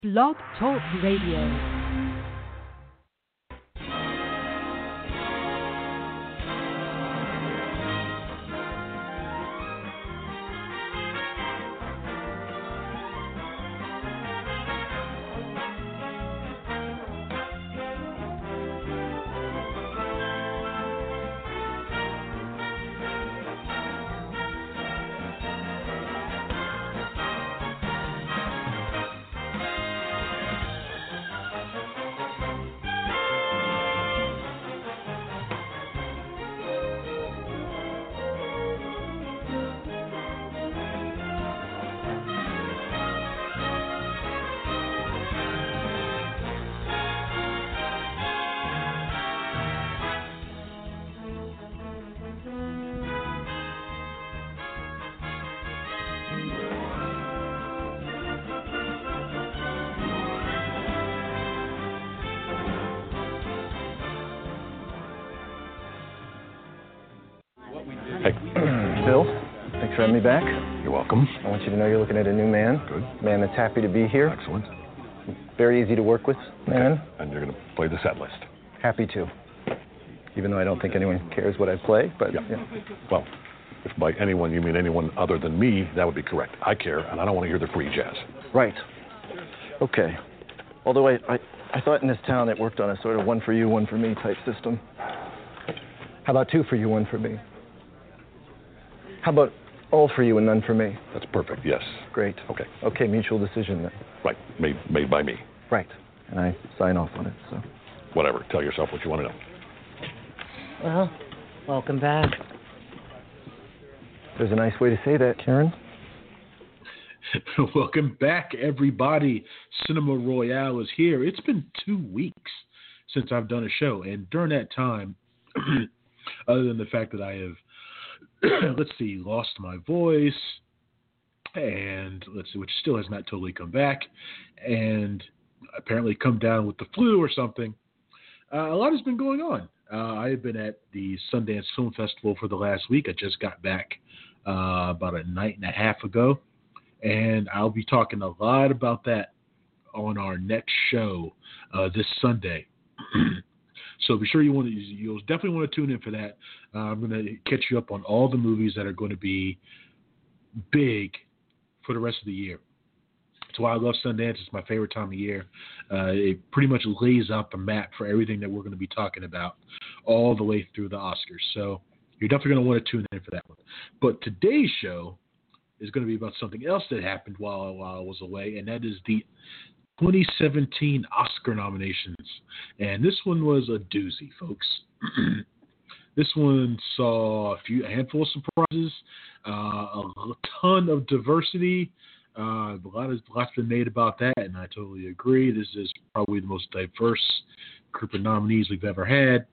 Blog Talk Radio. Bill, thanks for having me back. You're welcome. I want you to know you're looking at a new man. Good. Man that's happy to be here. Excellent. Very easy to work with, man. Okay. And you're going to play the set list. Happy to. Even though I don't think anyone cares what I play, but yeah. Well, if by anyone you mean anyone other than me, that would be correct. I care, and I don't want to hear the free jazz. Right. Okay. Although I thought in this town it worked on a sort of one for you, one for me type system. How about two for you, one for me? How about all for you and none for me? That's perfect, yes. Great. Okay. Okay, mutual decision then. Right, made by me. Right. And I sign off on it, so. Whatever, tell yourself what you want to know. Well, welcome back. There's a nice way to say that, Karen. Welcome back, everybody. Cinema Royale is here. It's been 2 weeks since I've done a show, and during that time, other than the fact that I have lost my voice, and which still has not totally come back, and apparently come down with the flu or something. A lot has been going on. I have been at the Sundance Film Festival for the last week. I just got back about a night and a half ago, and I'll be talking a lot about that on our next show this Sunday. So be sure you'll definitely want to tune in for that. I'm going to catch you up on all the movies that are going to be big for the rest of the year. That's why I love Sundance. It's my favorite time of year. It pretty much lays out the map for everything that we're going to be talking about all the way through the Oscars. So you're definitely going to want to tune in for that one. But today's show is going to be about something else that happened while I was away, and that is the 2017 Oscar nominations. And this one was a doozy, folks. This one saw a handful of surprises, a ton of diversity. Lots been made about that, and I totally agree. This is probably the most diverse group of nominees we've ever had.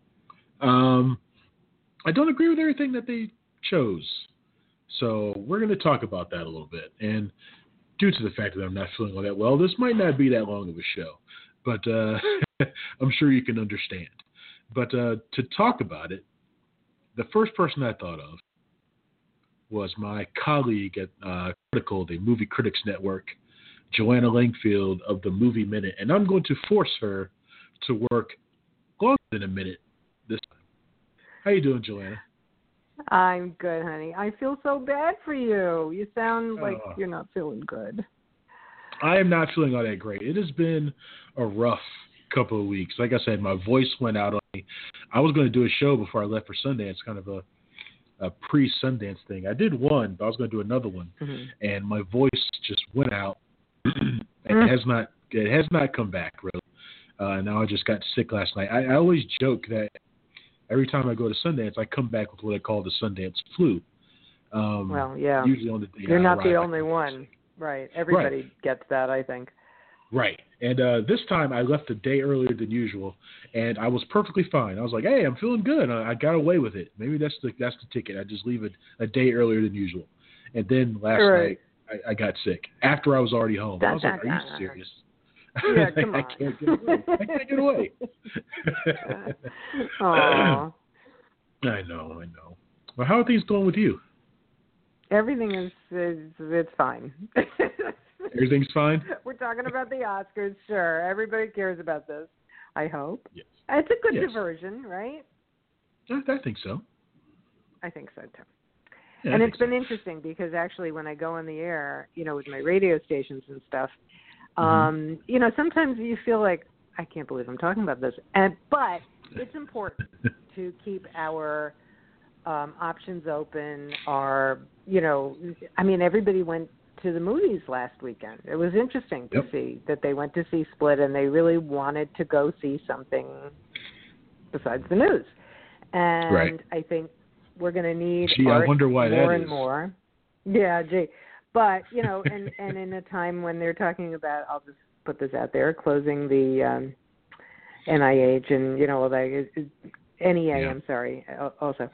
I don't agree with everything that they chose. So we're going to talk about that a little bit. And due to the fact that I'm not feeling all that well, this might not be that long of a show, but I'm sure you can understand. But to talk about it, the first person I thought of was my colleague at Critical, the Movie Critics Network, Joanna Langfield of the Movie Minute, and I'm going to force her to work longer than a minute this time. How you doing, Joanna? I'm good, honey. I feel so bad for you. You sound like you're not feeling good. I am not feeling all that great. It has been a rough couple of weeks. Like I said, my voice went out on me. I was going to do a show before I left for Sundance, kind of a pre-Sundance thing. I did one, but I was going to do another one, and my voice just went out, and it has not come back, really. Now I just got sick last night. I always joke that every time I go to Sundance, I come back with what I call the Sundance flu. Well, yeah. Usually on the day You're not the only one. Right. Everybody gets that, I think. Right. And this time I left a day earlier than usual, and I was perfectly fine. I was like, hey, I'm feeling good. I got away with it. Maybe that's the ticket. I just leave it a day earlier than usual. And then last night I got sick after I was already home. I was like, are you serious? Yeah, come on. I can't get away. Aww. I know. Well, how are things going with you? Everything is it's fine. Everything's fine? We're talking about the Oscars, sure. Everybody cares about this, I hope. Yes. It's a good Yes. diversion, right? I think so. I think so, too. Yeah, and I it's think been interesting because actually when I go on the air, with my radio stations and stuff, sometimes you feel like, I can't believe I'm talking about this. But it's important to keep our options open. Everybody went to the movies last weekend. It was interesting to see that they went to see Split and they really wanted to go see something besides the news. And I think we're going to need art I wonder why more that and is. more. Yeah, But, and in a time when they're talking about, I'll just put this out there, closing the NIH and, all that, NEA, I'm sorry, also.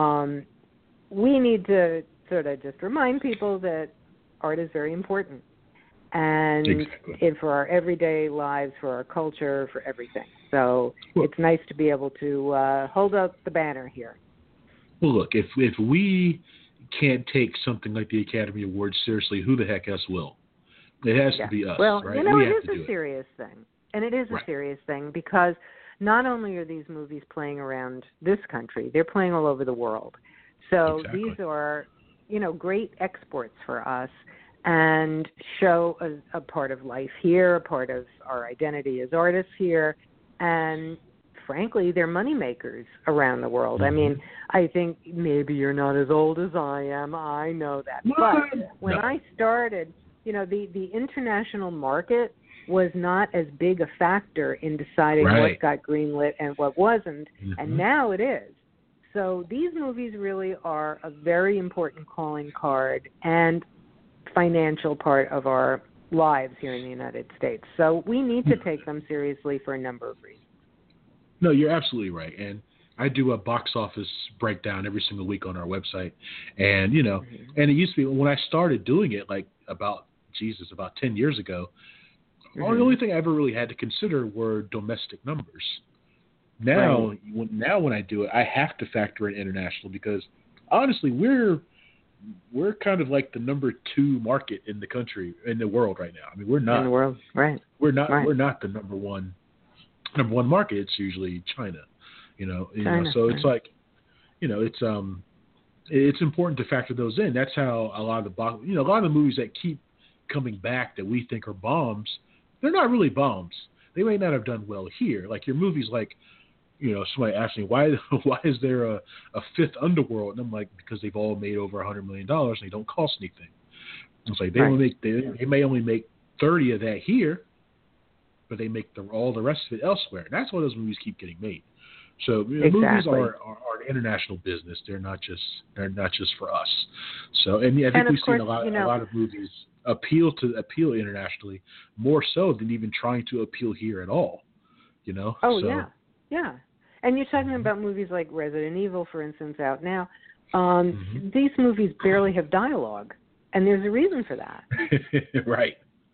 We need to sort of just remind people that art is very important. And for our everyday lives, for our culture, for everything. So it's nice to be able to hold up the banner here. Well, look, if we can't take something like the Academy Awards seriously, who the heck else will? It has to be us, well, right? It is a serious thing. And it is a serious thing because not only are these movies playing around this country, they're playing all over the world. So these are, great exports for us and show a part of life here, a part of our identity as artists here, and frankly, they're moneymakers around the world. I mean, I think maybe you're not as old as I am. I know that. But when I started, the international market was not as big a factor in deciding what got greenlit and what wasn't, and now it is. So these movies really are a very important calling card and financial part of our lives here in the United States. So we need to take them seriously for a number of reasons. No, you're absolutely right. And I do a box office breakdown every single week on our website. And, and it used to be when I started doing it, about 10 years ago, the only thing I ever really had to consider were domestic numbers. Now, when I do it, I have to factor in international because, honestly, we're kind of like the number 2 market in the world right now. I mean, we're not in the world, right? We're not the number one market. It's usually China, China, so it's like, it's important to factor those in. That's how a lot of the movies that keep coming back that we think are bombs, they're not really bombs. They may not have done well here. Like your movies, like, somebody asked me why is there a fifth Underworld, and I'm like, because they've all made over $100 million and they don't cost anything. It's like they may only make 30 of that here, but they make all the rest of it elsewhere. And that's why those movies keep getting made. So movies are an international business. They're not just for us. So I think we've seen a lot of movies appeal internationally more so than even trying to appeal here at all. Yeah. And you're talking about movies like Resident Evil, for instance, out now. These movies barely have dialogue, and there's a reason for that. Right.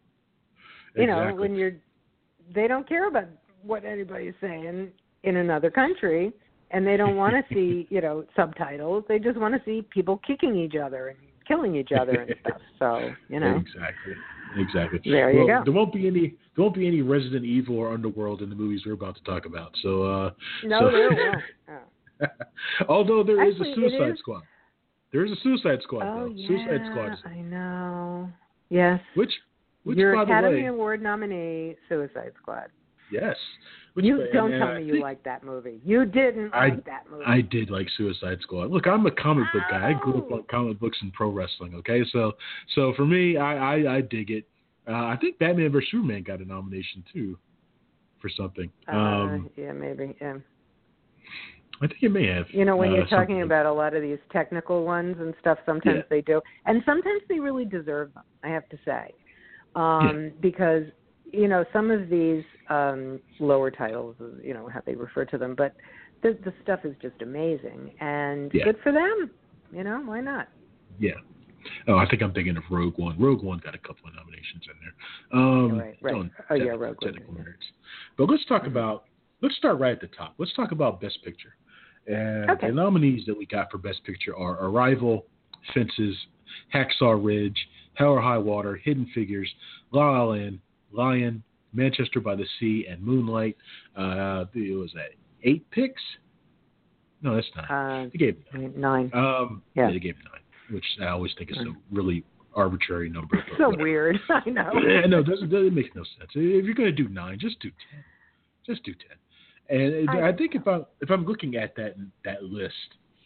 When they don't care about what anybody's saying in another country, and they don't want to see, subtitles. They just want to see people kicking each other and killing each other and stuff. So, Exactly. There you go. There won't be any Resident Evil or Underworld in the movies we're about to talk about. So there won't. Oh. Although there is a Suicide Squad. There is a Suicide Squad. Oh, though. yeah, Suicide Squad. I know. Yes. Which your by the Academy way, Award nominee, Suicide Squad. Yes. Don't tell me you liked that movie. You didn't like that movie. I did like Suicide Squad. Look, I'm a comic book guy. I grew up on comic books and pro wrestling. Okay, so for me, I dig it. I think Batman vs Superman got a nomination too, for something. Yeah, maybe. Yeah. I think it may have. When you're talking about a lot of these technical ones and stuff, sometimes they do, and sometimes they really deserve them. I have to say, because some of these lower titles, how they refer to them, but the stuff is just amazing and good for them. Why not? Yeah. Oh, I think I'm thinking of Rogue One. Rogue One got a couple of nominations in there. Right. Rogue One. But let's start right at the top. Let's talk about Best Picture. And the nominees that we got for Best Picture are Arrival, Fences, Hacksaw Ridge, Hell or High Water, Hidden Figures, La La Land, Lion, Manchester by the Sea, and Moonlight. It was that 8 picks? No, that's 9. They gave 9. Yeah, they gave 9, which I always think is a really arbitrary number. So whatever. Weird. I know. No, it doesn't make no sense. If you're going to do 9, just do 10. Just do 10. And I think if I'm looking at that list,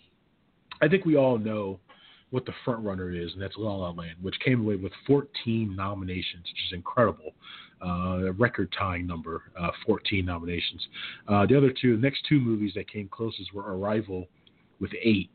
I think we all know what the front runner is, and that's La La Land, which came away with 14 nominations, which is incredible. A record-tying number, 14 nominations. The next two movies that came closest were Arrival with 8,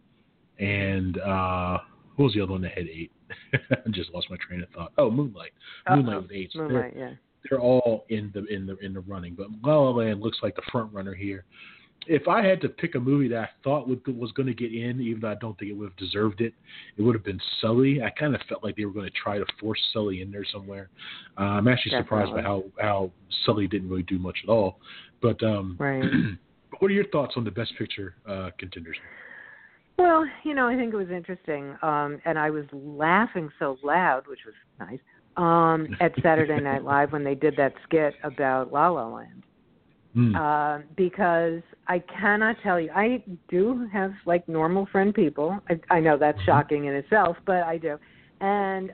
and what was the other one that had 8? I just lost my train of thought. Oh, Moonlight. Moonlight with 8. So Moonlight, they're all in the running, but La La Land looks like the front runner here. If I had to pick a movie that I thought was going to get in, even though I don't think it would have deserved it, it would have been Sully. I kind of felt like they were going to try to force Sully in there somewhere. I'm actually surprised by how Sully didn't really do much at all. But right. What are your thoughts on the Best Picture contenders? Well, I think it was interesting, and I was laughing so loud, which was nice, at Saturday Night Live when they did that skit about La La Land. Because I cannot tell you, I do have like normal friend people. I know that's shocking in itself, but I do. And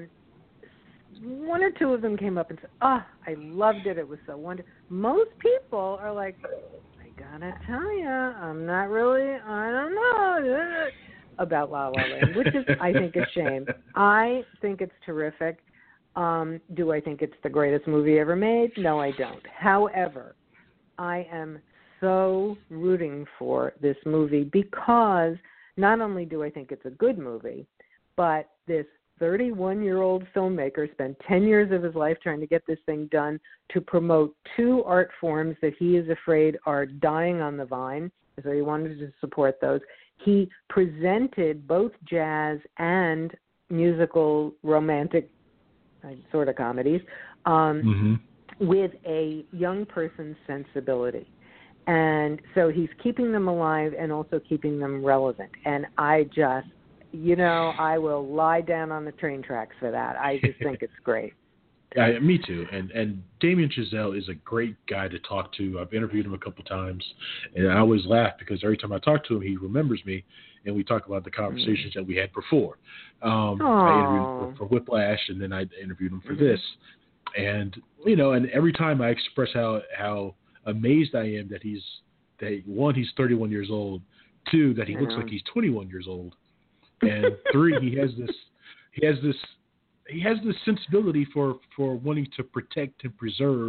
one or two of them came up and said, "Oh, I loved it. It was so wonderful." Most people are like, "I gotta tell you, I'm not really, I don't know about La La Land," which is, I think, a shame. I think it's terrific. Do I think it's the greatest movie ever made? No, I don't. However, I am so rooting for this movie because not only do I think it's a good movie, but this 31-year-old filmmaker spent 10 years of his life trying to get this thing done to promote 2 art forms that he is afraid are dying on the vine. So he wanted to support those. He presented both jazz and musical romantic sort of comedies. With a young person's sensibility. And so he's keeping them alive and also keeping them relevant. And I just, I will lie down on the train tracks for that. I just think it's great. Yeah, me too. And Damien Chazelle is a great guy to talk to. I've interviewed him a couple times, and I always laugh because every time I talk to him, he remembers me, and we talk about the conversations that we had before. I interviewed him for Whiplash, and then I interviewed him for this. And and every time I express how amazed I am that he's 31 years old, 2, that he looks like he's 21 years old, and 3, he has this sensibility for wanting to protect and preserve,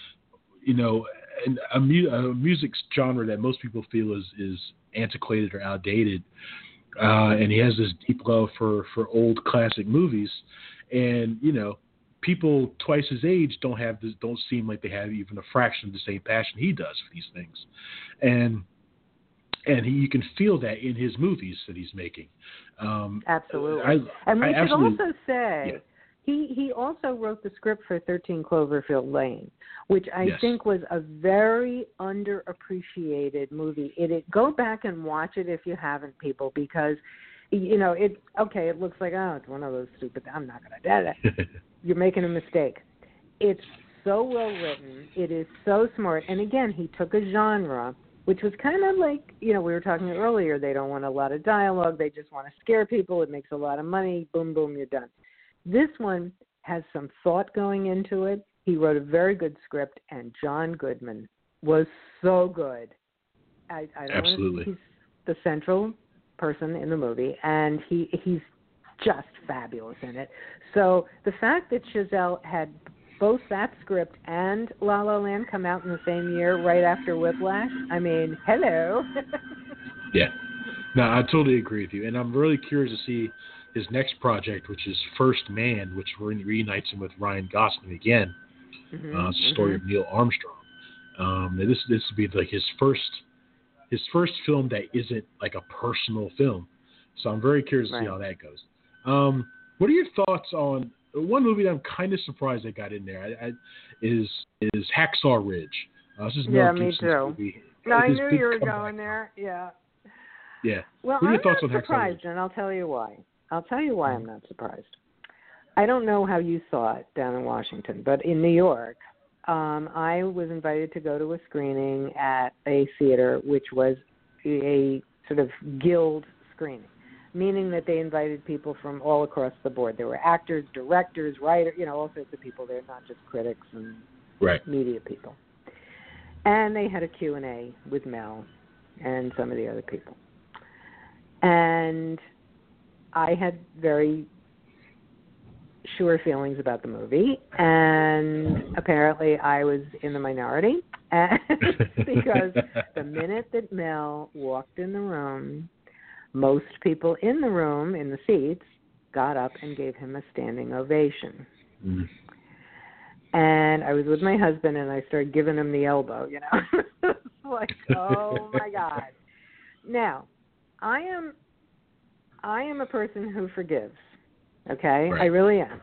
a music genre that most people feel is antiquated or outdated, and he has this deep love for old classic movies, and people twice his age don't seem like they have even a fraction of the same passion he does for these things, and you can feel that in his movies that he's making. Absolutely. And we should also say he also wrote the script for 13 Cloverfield Lane, which I think was a very underappreciated movie. Go back and watch it if you haven't, people, because it looks like, it's one of those stupid, I'm not going to do that. You're making a mistake. It's so well written. It is so smart. And again, he took a genre, which was kind of like, we were talking earlier, they don't want a lot of dialogue. They just want to scare people. It makes a lot of money. Boom, boom, you're done. This one has some thought going into it. He wrote a very good script, and John Goodman was so good. I don't Absolutely. He's the central person in the movie, and he's just fabulous in it. So the fact that Chazelle had both that script and La La Land come out in the same year right after Whiplash, I mean, hello. Yeah. No, I totally agree with you. And I'm really curious to see his next project, which is First Man, which reunites him with Ryan Gosling again. It's a story of Neil Armstrong. And this would be like his first film that isn't like a personal film. So I'm very curious to see how that goes. What are your thoughts on one movie that I'm kind of surprised they got in there? Is Hacksaw Ridge. This is Mel me Gibson's too. movie. I knew you were going there. Yeah. Yeah. Well, what are your I'm thoughts not on surprised, Hacksaw Ridge? and I'll tell you why. I'm not surprised. I don't know how you saw it down in Washington, but in New York, I was invited to go to a screening at a theater, which was a sort of guild screening, meaning that they invited people from all across the board. There were actors, directors, writers, all sorts of people there, not just critics and media people. And they had a Q&A with Mel and some of the other people. And I had very sure feelings about the movie, and apparently I was in the minority because the minute that Mel walked in the room, most people in the room, in the seats, got up and gave him a standing ovation. Mm. And I was with my husband, and I started giving him the elbow, like, oh my God. Now, I am a person who forgives. Okay, right. I really am.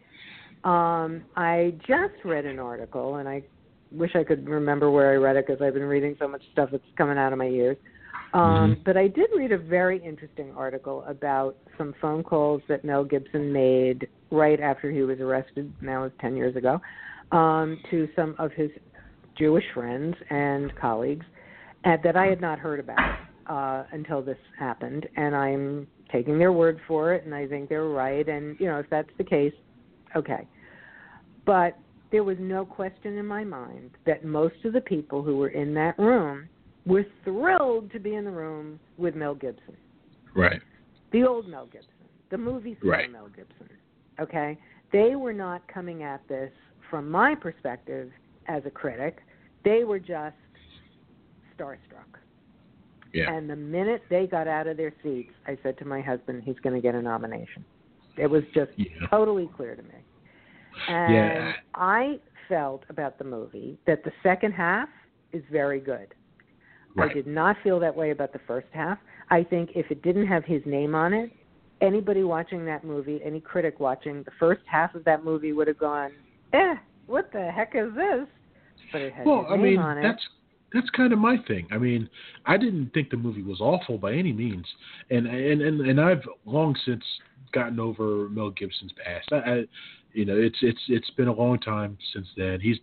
I just read an article, and I wish I could remember where I read it because I've been reading so much stuff that's coming out of my ears. But I did read a very interesting article about some phone calls that Mel Gibson made right after he was arrested, now it's 10 years ago, to some of his Jewish friends and colleagues that I had not heard about until this happened, and I'm taking their word for it, and I think they're right, and, if that's the case, okay. But there was no question in my mind that most of the people who were in that room were thrilled to be in the room with Mel Gibson. Right. The old Mel Gibson, the movie star right. Mel Gibson, okay? They were not coming at this from my perspective as a critic. They were just starstruck. Yeah. And the minute they got out of their seats, I said to my husband, he's going to get a nomination. It was just totally clear to me. And I felt about the movie that the second half is very good. Right. I did not feel that way about the first half. I think if it didn't have his name on it, anybody watching that movie, any critic watching the first half of that movie would have gone, what the heck is this? But it had his name on it. That's kind of my thing. I mean, I didn't think the movie was awful by any means, and I've long since gotten over Mel Gibson's past. It's been a long time since then. He's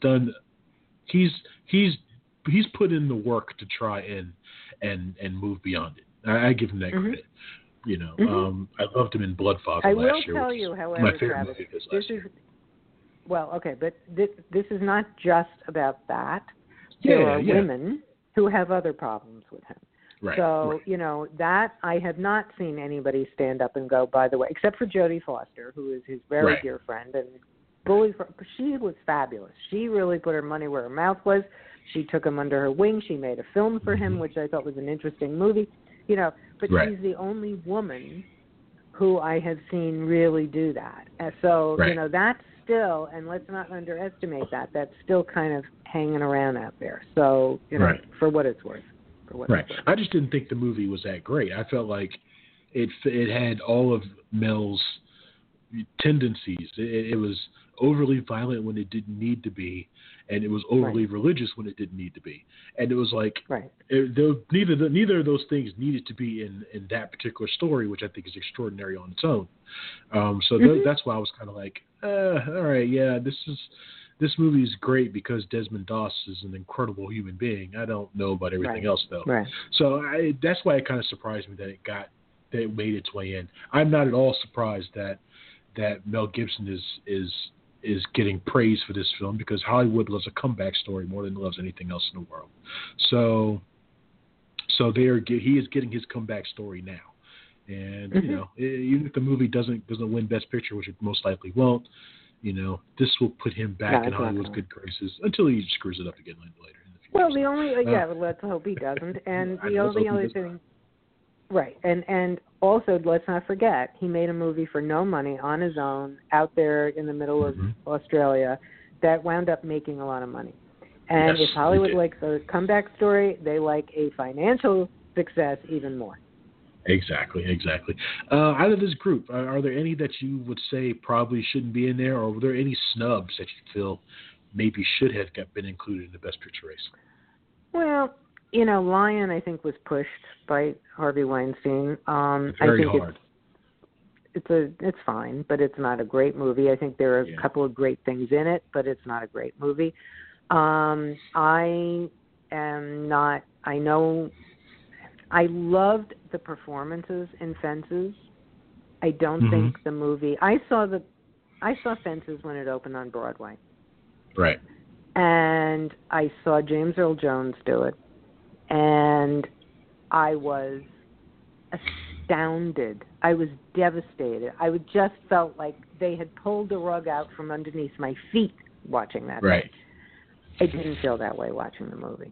put in the work to try and move beyond it. I give him that credit. I loved him in Bloodfather last year. I will tell you, however, my favorite Travis, movie of his last year. Well, okay, but this is not just about that. There are women who have other problems with him. Right. So, that I have not seen anybody stand up and go, by the way, except for Jodie Foster, who is his very dear friend. And she was fabulous. She really put her money where her mouth was. She took him under her wing. She made a film for him, which I thought was an interesting movie. But she's the only woman who I have seen really do that. And so, that's still, and let's not underestimate that, that's still kind of hanging around out there. So, for what it's worth. I just didn't think the movie was that great. I felt like it had all of Mel's tendencies. It was overly violent when it didn't need to be, and it was overly religious when it didn't need to be. And it was like neither of those things needed to be in that particular story, which I think is extraordinary on its own. That's why I was kind of like, all right, this movie is great because Desmond Doss is an incredible human being. I don't know about everything else though. Right. So that's why it kind of surprised me that it made its way in. I'm not at all surprised that Mel Gibson is getting praise for this film because Hollywood loves a comeback story more than it loves anything else in the world. So he is getting his comeback story now. And even if the movie doesn't win Best Picture, which it most likely won't, this will put him back in Hollywood's good graces until he screws it up again later in the future. Well, the only let's hope he doesn't. And the only other thing, and also let's not forget, he made a movie for no money on his own out there in the middle of Australia that wound up making a lot of money. And if Hollywood likes a comeback story, they like a financial success even more. Exactly. Out of this group, are there any that you would say probably shouldn't be in there, or were there any snubs that you feel maybe should have been included in the Best Picture race? Well, Lion, I think, was pushed by Harvey Weinstein. Very hard. it's fine, but it's not a great movie. I think there are a couple of great things in it, but it's not a great movie. I am not. I know. I loved the performances in Fences. I don't think the movie. I saw Fences when it opened on Broadway. Right. And I saw James Earl Jones do it, and I was astounded. I was devastated. I just felt like they had pulled the rug out from underneath my feet watching that. Right. I didn't feel that way watching the movie.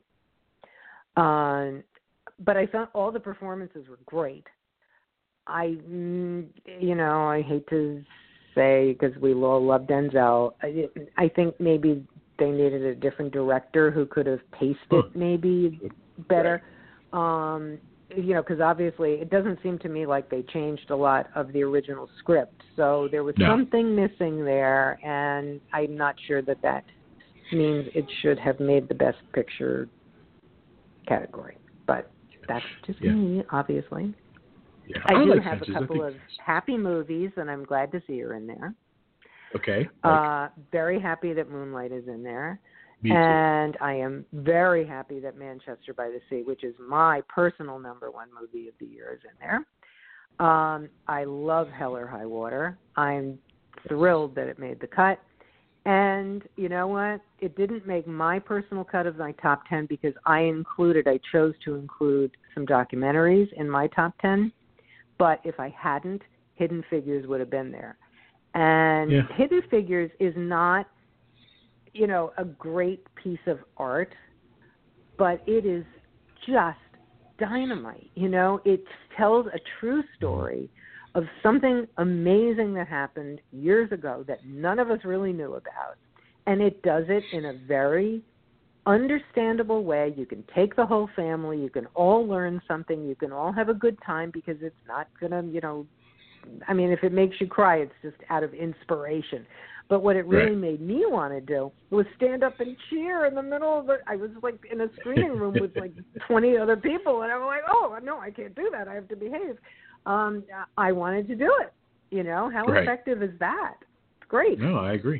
But I thought all the performances were great. I hate to say, because we all love Denzel, I think maybe they needed a different director who could have paced it maybe better. Right. Because obviously it doesn't seem to me like they changed a lot of the original script. So there was something missing there, and I'm not sure that means it should have made the Best Picture category. But that's just me, obviously. Yeah. I do like have Fences. a couple of happy movies, and I'm glad to see her in there. Okay. Very happy that Moonlight is in there. Me too. And I am very happy that Manchester by the Sea, which is my personal number one movie of the year, is in there. I love Hell or High Water. I'm thrilled that it made the cut. And you know what? It didn't make my personal cut of my top 10 because I chose to include some documentaries in my top 10. But if I hadn't, Hidden Figures would have been there. And Hidden Figures is not, a great piece of art, but it is just dynamite. It tells a true story of something amazing that happened years ago that none of us really knew about. And it does it in a very understandable way. You can take the whole family. You can all learn something. You can all have a good time because it's not going to, if it makes you cry, it's just out of inspiration. But what it really made me want to do was stand up and cheer in the middle of it. I was like in a screening room with like 20 other people, and I'm like, oh, no, I can't do that. I have to behave. I wanted to do it. How effective is that? It's great. No, I agree.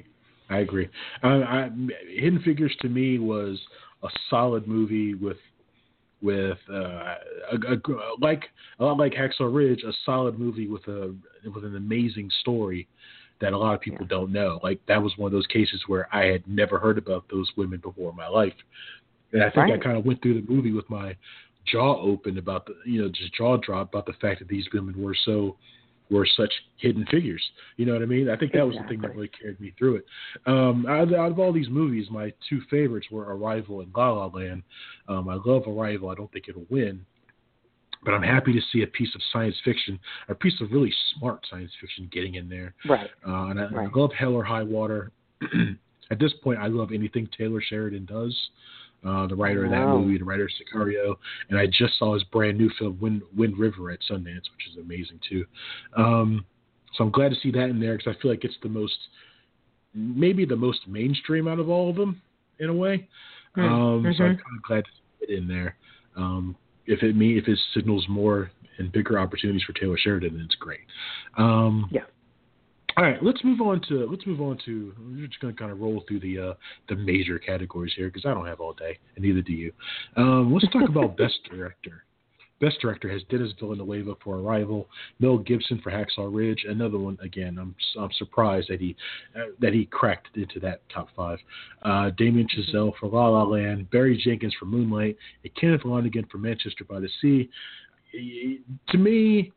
Hidden Figures to me was a solid movie with a lot like Hacksaw Ridge, a solid movie with an amazing story that a lot of people don't know. Like, that was one of those cases where I had never heard about those women before in my life. And I think I kind of went through the movie with my jaw open about just jaw drop about the fact that these women were such hidden figures. You know what I mean? I think that was the thing that really carried me through it. Out of all these movies, my two favorites were Arrival and La La Land. I love Arrival. I don't think it'll win. But I'm happy to see a piece of science fiction, a piece of really smart science fiction getting in there. Right. And I love Hell or High Water. At this point, I love anything Taylor Sheridan does. The writer of that movie, the writer of Sicario. And I just saw his brand new film, Wind River, at Sundance, which is amazing too. So I'm glad to see that in there because I feel like it's maybe the most mainstream out of all of them in a way. So I'm kind of glad to see it in there. If it signals more and bigger opportunities for Taylor Sheridan, then it's great. All right, let's move on to. We're just going to kind of roll through the major categories here because I don't have all day, and neither do you. Let's talk about Best Director. Best Director has Denis Villeneuve for Arrival, Mel Gibson for Hacksaw Ridge. Another one, again, I'm surprised that he cracked into that top five. Damien Chazelle for La La Land, Barry Jenkins for Moonlight, and Kenneth Lonergan for Manchester by the Sea. To me,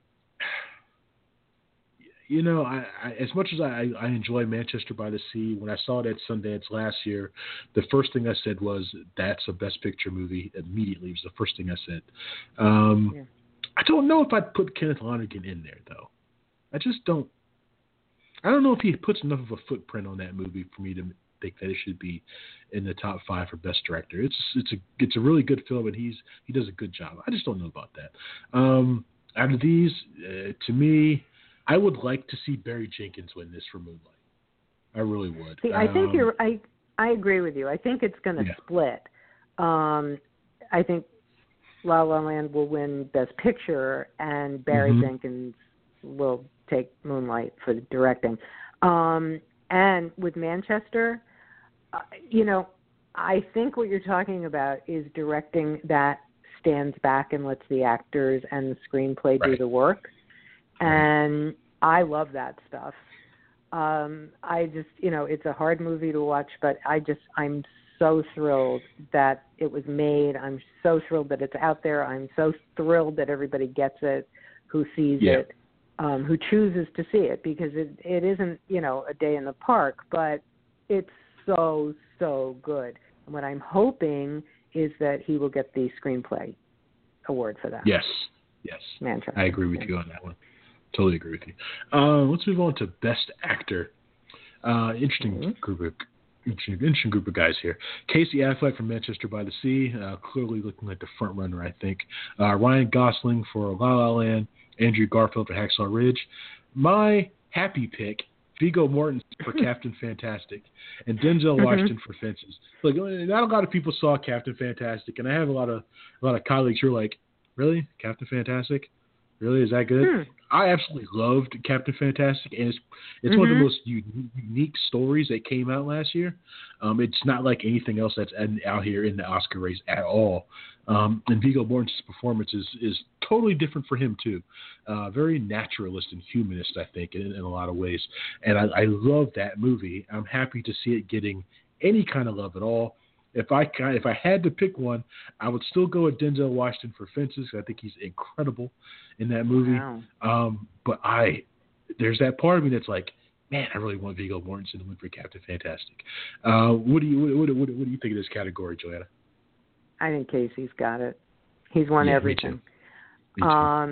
I as much as I enjoy Manchester by the Sea, when I saw it at Sundance last year, the first thing I said was, that's a Best Picture movie. Immediately, it was the first thing I said. I don't know if I'd put Kenneth Lonergan in there, though. I just don't. I don't know if he puts enough of a footprint on that movie for me to think that it should be in the top five for Best Director. It's a really good film, and he does a good job. I just don't know about that. Out of these, to me, I would like to see Barry Jenkins win this for Moonlight. I really would. See, I think I agree with you. I think it's going to split. I think La La Land will win Best Picture, and Barry Jenkins will take Moonlight for the directing. And with Manchester, I think what you're talking about is directing that stands back and lets the actors and the screenplay do the work. And I love that stuff. I just, it's a hard movie to watch, but I'm so thrilled that it was made. I'm so thrilled that it's out there. I'm so thrilled that everybody gets it, who sees it, who chooses to see it, because it isn't, a day in the park, but it's so, so good. And what I'm hoping is that he will get the screenplay award for that. Yes. Manchester. I agree with you on that one. Totally agree with you. Let's move on to Best Actor. Interesting group of guys here. Casey Affleck from Manchester by the Sea, clearly looking like the front runner, I think. Ryan Gosling for La La Land, Andrew Garfield for Hacksaw Ridge. My happy pick, Viggo Mortensen for Captain Fantastic, and Denzel Washington for Fences. Look, not a lot of people saw Captain Fantastic, and I have a lot of colleagues who are like, really, Captain Fantastic? Really, is that good? I absolutely loved Captain Fantastic, and it's one of the most unique stories that came out last year. It's not like anything else that's out here in the Oscar race at all. And Viggo Mortensen's performance is totally different for him too. Very naturalist and humanist, I think, in a lot of ways. And I love that movie. I'm happy to see it getting any kind of love at all. If I had to pick one, I would still go with Denzel Washington for Fences. I think he's incredible in that movie. Wow. But there's that part of me that's like, man, I really want Viggo Mortensen to win for Captain Fantastic. What do you think of this category, Joanna? I think Casey's got it. He's won everything. Me too.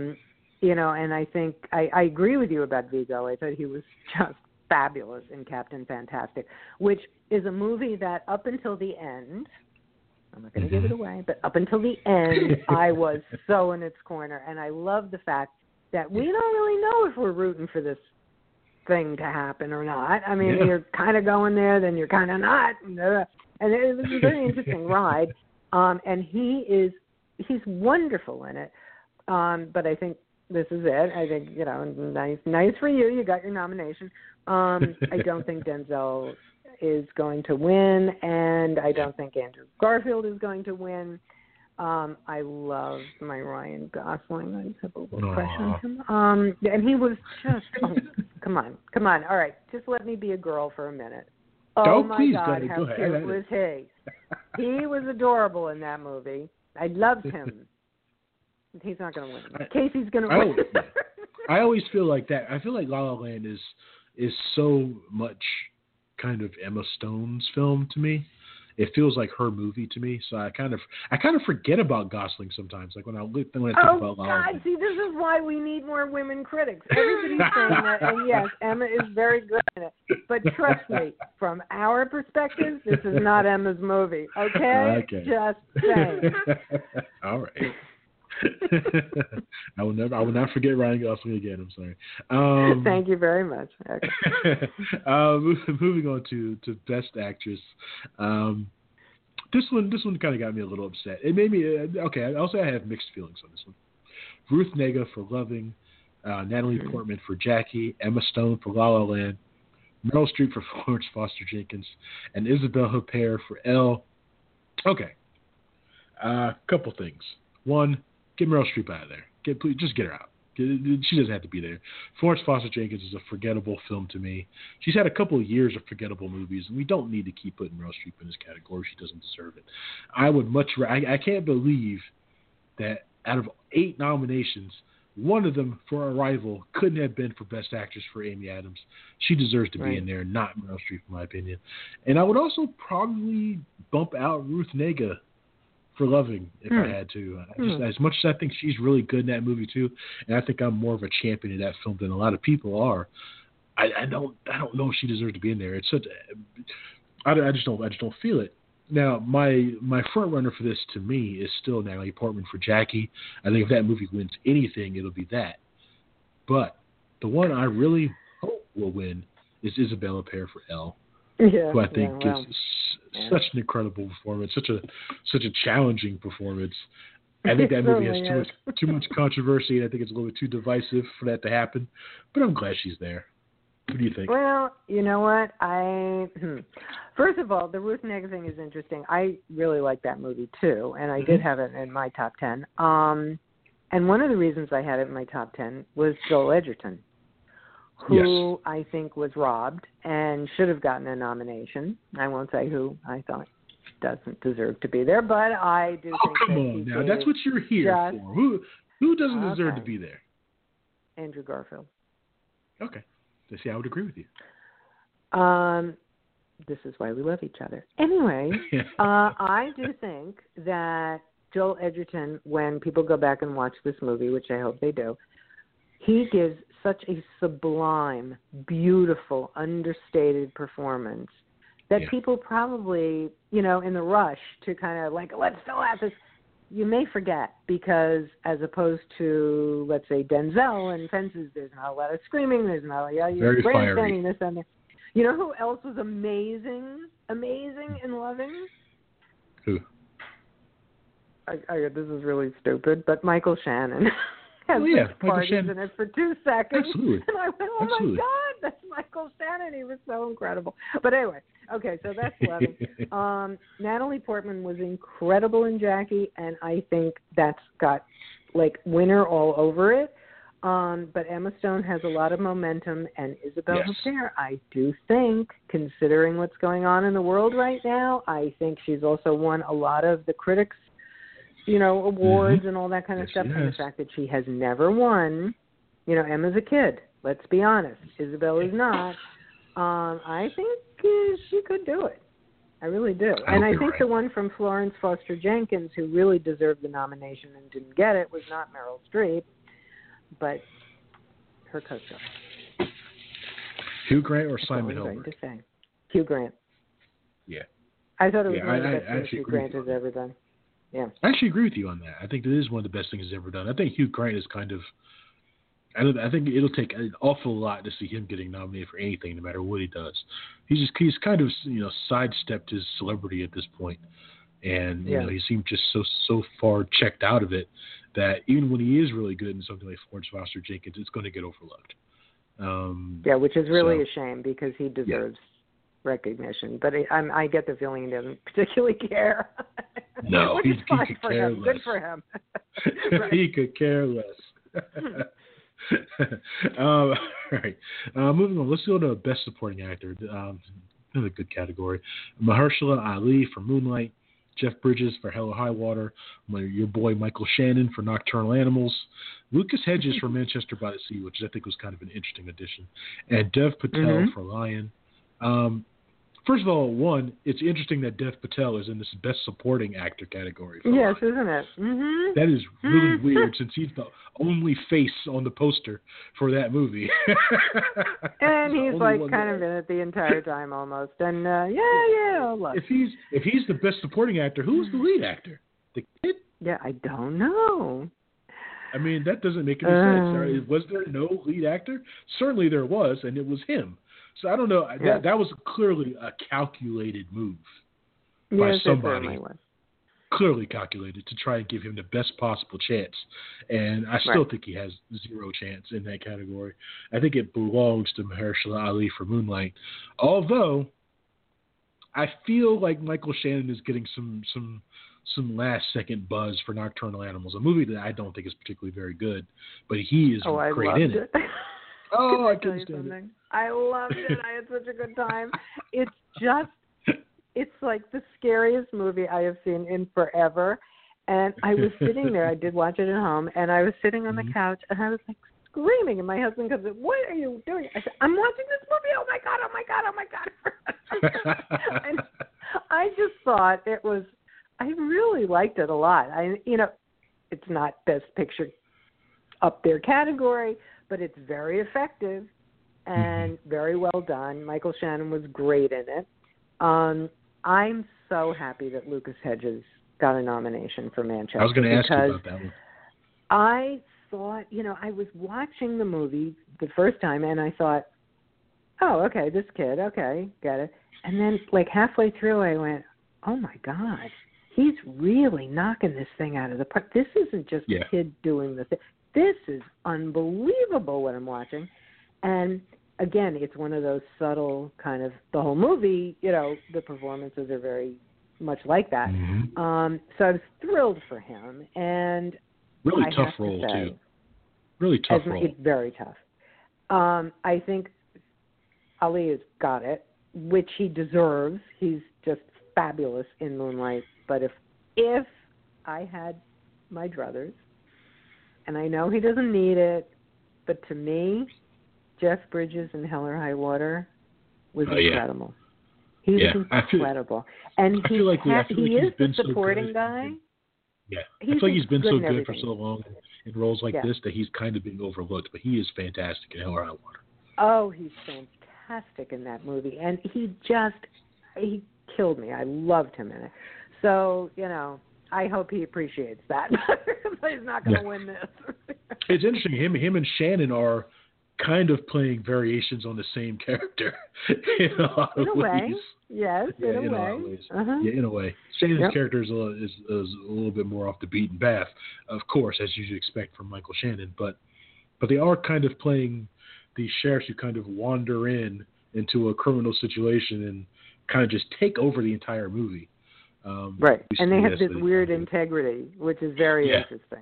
And I think I agree with you about Viggo. I thought he was just fabulous in Captain Fantastic, which is a movie that up until the end, I'm not going to give it away, but up until the end, I was so in its corner. And I love the fact that we don't really know if we're rooting for this thing to happen or not. I mean, you're kind of going there, then you're kind of not. And it was a very interesting ride. And he's wonderful in it. But I think this is it. I think, nice for you. You got your nomination. I don't think Denzel is going to win, and I don't think Andrew Garfield is going to win. I love my Ryan Gosling. I just have a little crush on him. And he was just, come on. All right, just let me be a girl for a minute. Oh, my God, how cute was he? He was adorable in that movie. I loved him. He's not going to win. Casey's going to win. I always feel like that. I feel like La La Land is so much kind of Emma Stone's film to me. It feels like her movie to me. So I kind of forget about Gosling sometimes. Like when I think about La La Land. See, this is why we need more women critics. Everybody's saying that, and yes, Emma is very good in it. But trust me, from our perspective, this is not Emma's movie. Okay? Just saying. All right. I will not forget Ryan Gosling again. I'm sorry. Thank you very much. Okay. Moving on to Best Actress. This one kind of got me a little upset. It made me okay. I'll say I have mixed feelings on this one. Ruth Negga for Loving, Natalie Portman for Jackie, Emma Stone for La La Land, Meryl Streep for Florence Foster Jenkins, and Isabelle Huppert for Elle. Okay. Couple things. One, get Meryl Streep out of there. Just get her out. She doesn't have to be there. Florence Foster Jenkins is a forgettable film to me. She's had a couple of years of forgettable movies, and we don't need to keep putting Meryl Streep in this category. She doesn't deserve it. I would much rather. I can't believe that out of 8 nominations, one of them for Arrival couldn't have been for Best Actress for Amy Adams. She deserves to be in there, not Meryl Streep, in my opinion. And I would also probably bump out Ruth Negga for Loving if I had to. As much as I think she's really good in that movie too, and I think I'm more of a champion of that film than a lot of people are. I don't know if she deserves to be in there. It's such. I just don't feel it. Now my front runner for this to me is still Natalie Portman for Jackie. I think if that movie wins anything, it'll be that. But the one I really hope will win is Isabelle Huppert for Elle. Who I think is such an incredible performance, such a challenging performance. I think that movie has too much controversy, and I think it's a little bit too divisive for that to happen. But I'm glad she's there. What do you think? Well, you know what? First of all, the Ruth Negga thing is interesting. I really like that movie too, and I did have it in my top 10. And one of the reasons I had it in my top 10 was Joel Edgerton, who I think was robbed and should have gotten a nomination. I won't say who I thought doesn't deserve to be there, but I do think come on now. That's what you're here for. Who doesn't deserve to be there? Andrew Garfield. Okay. See, I would agree with you. This is why we love each other. Anyway, I do think that Joel Edgerton, when people go back and watch this movie, which I hope they do, he gives such a sublime, beautiful, understated performance that people probably, in the rush to kind of like, let's fill out this, you may forget, because as opposed to, let's say, Denzel in Fences, there's not a lot of screaming, there's not a lot of grandstanding, this and that. You know who else was amazing and loving? Who? This is really stupid, but Michael Shannon. Michael parties Shannon. in it for 2 seconds. Absolutely. And I went, my God, that's Michael Shannon. He was so incredible. But anyway, okay, so that's 11. Natalie Portman was incredible in Jackie, and I think that's got, winner all over it. But Emma Stone has a lot of momentum, and Isabelle Huppert, I do think, considering what's going on in the world right now, I think she's also won a lot of the critics' awards and all that kind of stuff. And the fact that she has never won, Emma's a kid. Let's be honest. Isabel is not. I think she could do it. I really do. And I think the one from Florence Foster Jenkins, who really deserved the nomination and didn't get it, was not Meryl Streep, but her co-star. Hugh Grant or Simon Helberg? Hugh Grant. Yeah. I thought it was one of the best things Hugh Grant has ever done. Yeah. I actually agree with you on that. I think that is one of the best things he's ever done. I think Hugh Grant is kind of I think it'll take an awful lot to see him getting nominated for anything, no matter what he does. He's kind of sidestepped his celebrity at this point, and he seemed just so far checked out of it that even when he is really good in something like Florence Foster Jenkins, it's going to get overlooked. Which is really a shame because he deserves recognition, but I get the feeling he doesn't particularly care. No, he could care less. Good for him. He could care less. All right. Moving on. Let's go to Best Supporting Actor. Another good category. Mahershala Ali for Moonlight. Jeff Bridges for Hell or High Water. Your boy Michael Shannon for Nocturnal Animals. Lucas Hedges for Manchester by the Sea, which I think was kind of an interesting addition. And Dev Patel for Lion. First of all, it's interesting that Dev Patel is in this Best Supporting Actor category. Yes, isn't it? Mm-hmm. That is really weird since he's the only face on the poster for that movie. And he's kind of in it the entire time almost. And look. If he's the Best Supporting Actor, who's the lead actor? The kid? Yeah, I don't know. I mean, that doesn't make any sense. Was there no lead actor? Certainly there was, and it was him. So I don't know. That was clearly a calculated move by somebody. Clearly calculated to try and give him the best possible chance. And I still think he has zero chance in that category. I think it belongs to Mahershala Ali for Moonlight. Although I feel like Michael Shannon is getting some last-second buzz for Nocturnal Animals, a movie that I don't think is particularly very good, but he is great in it. Oh, I couldn't stand it. I loved it. I had such a good time. It's like the scariest movie I have seen in forever. And I was sitting there. I did watch it at home, and I was sitting on the couch, and I was screaming. And my husband comes in, "What are you doing?" I said, "I'm watching this movie. Oh my God! Oh my God! Oh my God!" And I just thought it was. I really liked it a lot. It's not Best Picture up there category, but it's very effective and very well done. Michael Shannon was great in it. I'm so happy that Lucas Hedges got a nomination for Manchester. I was going to ask you about that one. I thought, I was watching the movie the first time, and I thought, oh, okay, this kid, okay, get it. And then, halfway through, I went, oh, my God, he's really knocking this thing out of the park. This isn't just a kid doing the thing. This is unbelievable what I'm watching. And again, it's one of those subtle kind of, the whole movie, the performances are very much like that. Mm-hmm. So I was thrilled for him. And really tough role, too. Really tough role. It's very tough. I think Ali has got it, which he deserves. He's just fabulous in Moonlight. But if I had my druthers, and I know he doesn't need it, but to me, Jeff Bridges in Hell or High Water was incredible. He's incredible. And he is the supporting guy. Yeah, I feel like he's been so good for so long in roles like this that he's kind of being overlooked, but he is fantastic in Hell or High Water. Oh, he's fantastic in that movie. And he killed me. I loved him in it. So, I hope he appreciates that. But he's not going to win this. It's interesting. Him and Shannon are kind of playing variations on the same character in a lot of ways. Yes, in a way. Uh-huh. Yeah, in a way. Shannon's character is a little bit more off the beaten path, of course, as you'd expect from Michael Shannon. But they are kind of playing these sheriffs who kind of wander into a criminal situation and kind of just take over the entire movie. Right, and they have this weird integrity, which is very interesting.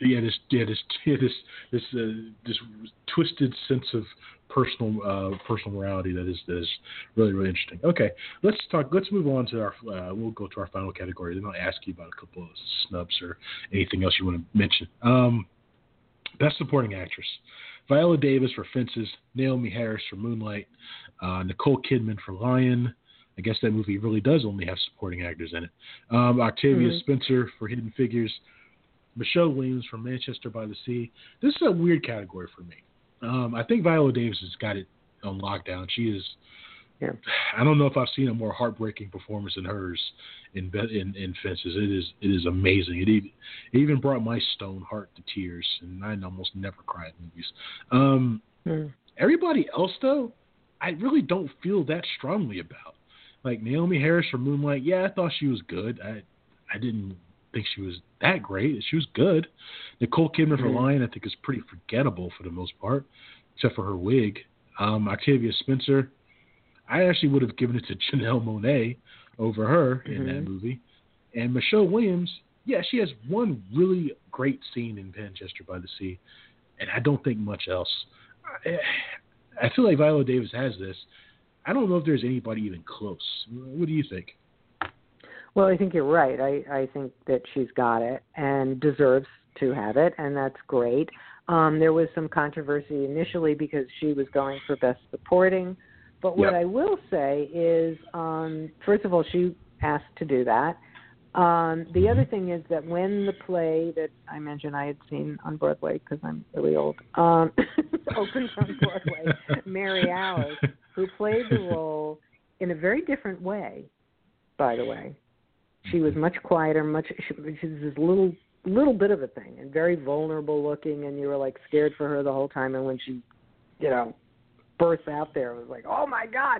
This twisted sense of personal morality that is really, really interesting. Okay, let's move on to our. We'll go to our final category. Then I'll ask you about a couple of snubs or anything else you want to mention. Best Supporting Actress: Viola Davis for Fences, Naomi Harris for Moonlight, Nicole Kidman for Lion. I guess that movie really does only have supporting actors in it. Octavia Spencer for Hidden Figures, Michelle Williams from Manchester by the Sea. This is a weird category for me. I think Viola Davis has got it on lockdown. She is. Yeah. I don't know if I've seen a more heartbreaking performance than hers in Fences. It is amazing. It even brought my stone heart to tears, and I almost never cry at movies. Everybody else, though, I really don't feel that strongly about. Like Naomi Harris for Moonlight, I thought she was good. I didn't think she was that great. She was good. Nicole Kidman for Lion, I think, is pretty forgettable for the most part, except for her wig. Octavia Spencer, I actually would have given it to Janelle Monáe over her in that movie. And Michelle Williams, she has one really great scene in Manchester by the Sea, and I don't think much else. I feel like Viola Davis has this. I don't know if there's anybody even close. What do you think? Well, I think you're right. I think that she's got it and deserves to have it, and that's great. There was some controversy initially because she was going for Best Supporting. But what I will say is, first of all, she asked to do that. The other thing is that when the play that I mentioned I had seen on Broadway, because I'm really old, opened on Broadway, Mary Alice, who played the role in a very different way, by the way. She was much quieter, she was this little bit of a thing, and very vulnerable looking, and you were like scared for her the whole time. And when she, bursts out there, it was like, oh my God.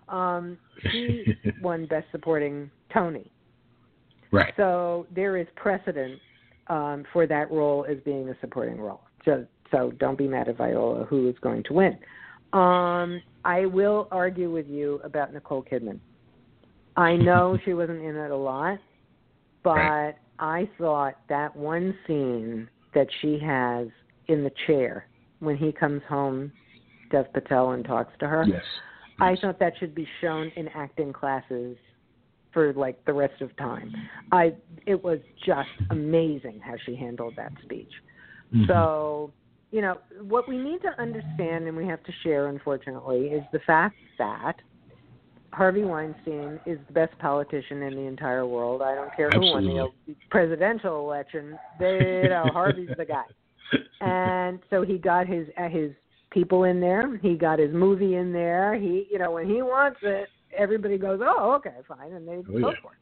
She won Best Supporting Tony. Right. So there is precedent for that role as being a supporting role. So don't be mad at Viola, who is going to win. I will argue with you about Nicole Kidman. I know she wasn't in it a lot, but I thought that one scene that she has in the chair when he comes home, Dev Patel, and talks to her, I thought that should be shown in acting classes for like the rest of time. It was just amazing how she handled that speech. So, what we need to understand and we have to share, unfortunately, is the fact that Harvey Weinstein is the best politician in the entire world. I don't care who won the presidential election. Harvey's the guy. And so he got his people in there. He got his movie in there. He, when he wants it, everybody goes, oh, okay, fine, and they vote for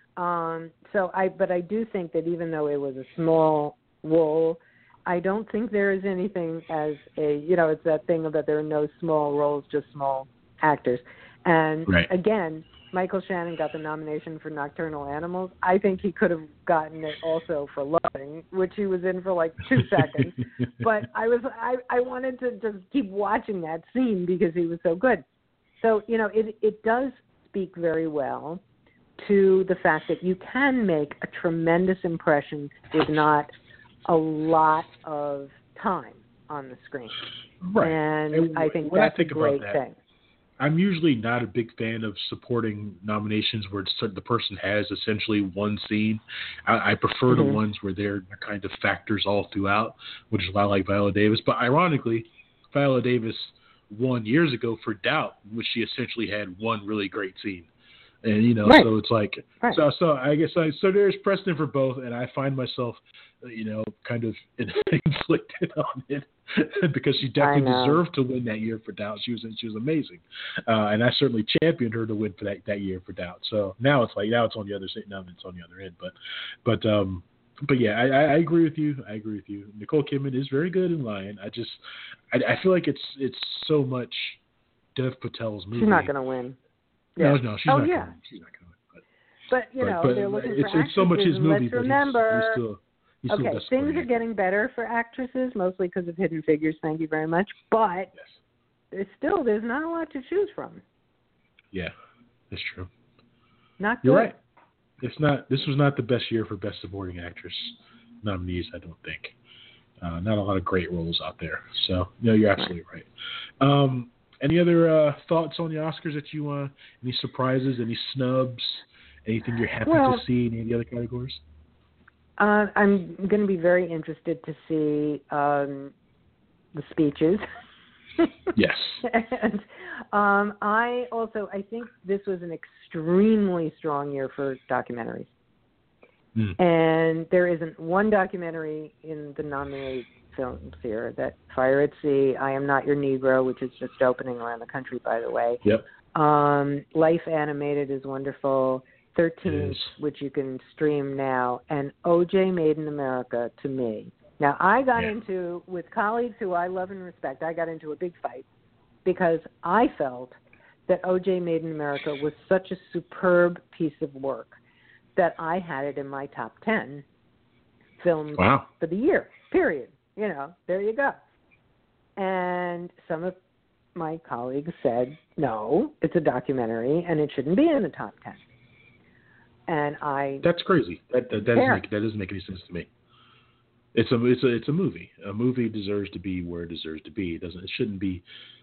it. But I do think that even though it was a small role, I don't think there is anything as it's that thing about there are no small roles, just small actors. And again, Michael Shannon got the nomination for Nocturnal Animals, I think he could have gotten it also for Loving, which he was in for like 2 seconds. But I wanted to just keep watching that scene because he was so good. So, it does speak very well to the fact that you can make a tremendous impression with not a lot of time on the screen. Right. And I think that's a great thing. I'm usually not a big fan of supporting nominations where the person has essentially one scene. I prefer the ones where they're kind of factors all throughout, which is why I like Viola Davis. But ironically, Viola Davis won years ago for Doubt, which she essentially had one really great scene. And, so it's like, so I guess so there's precedent for both, and I find myself, kind of inflicted on it because she definitely deserved to win that year for Doubt. She was amazing. And I certainly championed her to win for that year for Doubt. So now it's on the other side. Now it's on the other end. But yeah, I agree with you. Nicole Kidman is very good in Lion. I feel like it's so much Dev Patel's movie. She's not going to win. Yeah. No, she's not going to win. She's not going to win. But they're looking for actresses. It's so much his movie, Let's remember, he's still things are getting better for actresses, mostly because of Hidden Figures. Thank you very much. But there's not a lot to choose from. Yeah, that's true. Not good. You're right. This was not the best year for Best Supporting Actress nominees, I don't think. Not a lot of great roles out there. So, you're absolutely right. Any other thoughts on the Oscars that you want? Any surprises? Any snubs? Anything you're happy to see in any of the other categories? I'm going to be very interested to see the speeches. Yes. And I think this was an extremely strong year for documentaries. And there isn't one documentary in the nominated films here. That Fire at Sea, I Am Not Your Negro, which is just opening around the country, by the way. Yep. Life Animated is wonderful. 13th, which you can stream now, and OJ Made in America, to me. Now, I got into, with colleagues who I love and respect, I got into a big fight because I felt that OJ Made in America was such a superb piece of work that I had it in my top 10 films for the year, period. There you go. And some of my colleagues said, no, it's a documentary and it shouldn't be in the top 10. And that's crazy. That doesn't make any sense to me. It's a movie. A movie deserves to be where it deserves to be. It shouldn't be.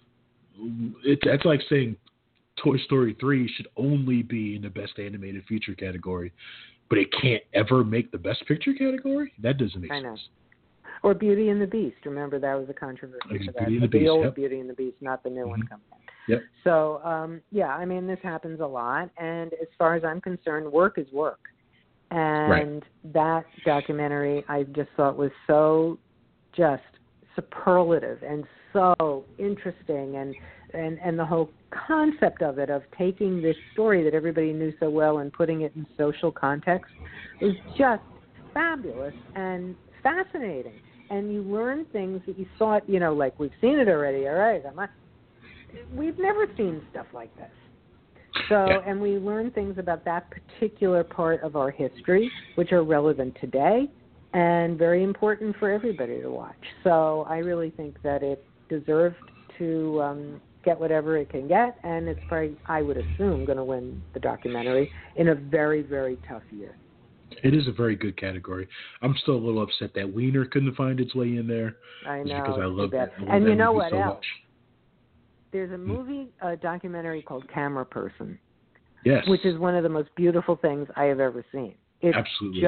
That's like saying Toy Story 3 should only be in the Best Animated Feature category, but it can't ever make the Best Picture category. That doesn't make sense. Or Beauty and the Beast. Remember, that was a controversy for that. The old Beauty and the Beast, not the new one coming out. Yep. So, this happens a lot. And as far as I'm concerned, work is work. And that documentary I just thought was so just superlative and so interesting. And the whole concept of it, of taking this story that everybody knew so well and putting it in social context, was just fabulous and fascinating. And you learn things that you thought, like we've seen it already. All right, we've never seen stuff like this. So, and we learn things about that particular part of our history, which are relevant today and very important for everybody to watch. So I really think that it deserved to get whatever it can get, and it's probably, I would assume, going to win the documentary in a very, very tough year. It is a very good category. I'm still a little upset that Wiener couldn't find its way in there. I know. Because I love that. And you know what so else? Much. There's a movie, a documentary called Camera Person. Yes. Which is one of the most beautiful things I have ever seen. It's Absolutely.